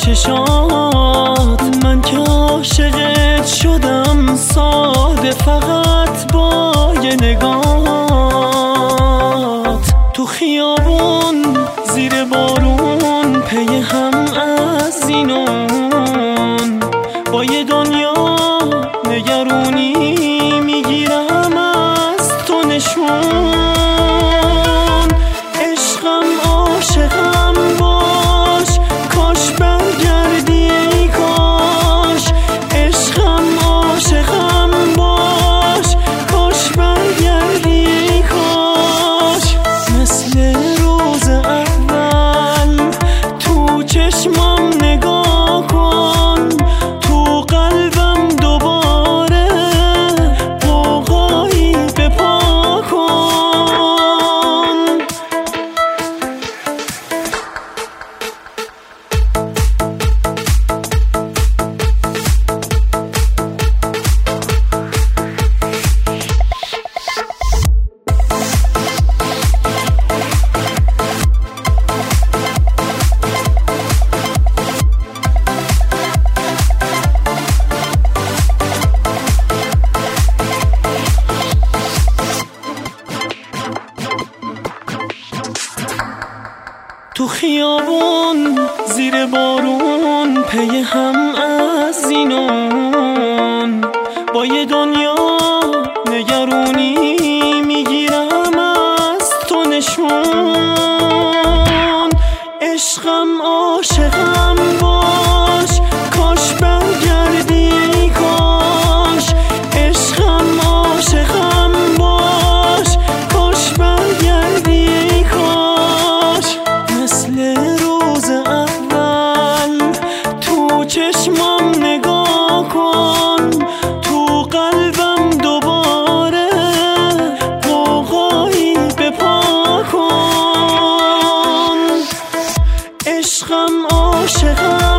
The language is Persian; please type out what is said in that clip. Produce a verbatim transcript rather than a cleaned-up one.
چشات، من که عاشقت شدم ساده فقط با یه نگات. تو خیابون زیر بارون پی هم از اینون، با یه دنیا نگرونی میگیرم از تو نشون. عشقم عاشقم باش، کاش برگردی ای کاش. عشقم عاشقم باش، کاش برگردی ای کاش. مثل روز اول تو چشمم نگاه کن، تو قلبم دوباره قوقایی بپا کن. تو خیابون زیر بارون پی هم از اینون، با یه دنیا نگرونی میگیرم از تو نشون. عشقم عاشقم باش، کاش برگردی ای کاش. عشقم عاشقم باش، کاش برگردی ای کاش. مثل روز اول تو چشمم نگاه کن، تو قلبم دوباره قوقایی بپا کن. عشقم عاشقم